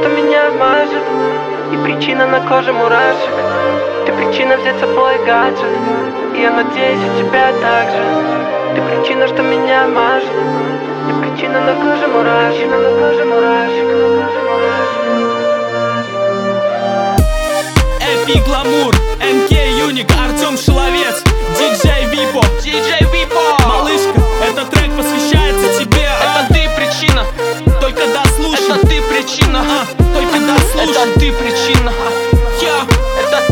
что меня мажет, и причина на коже мурашек. Ты причина взять с собой гаджет, и я надеюсь, у тебя так же. Ты причина, что меня мажет, и причина на коже мурашек, на коже мурашек, на коже мурашек. Эпи Гламур, МК Юник, Артем Шиловец, диджей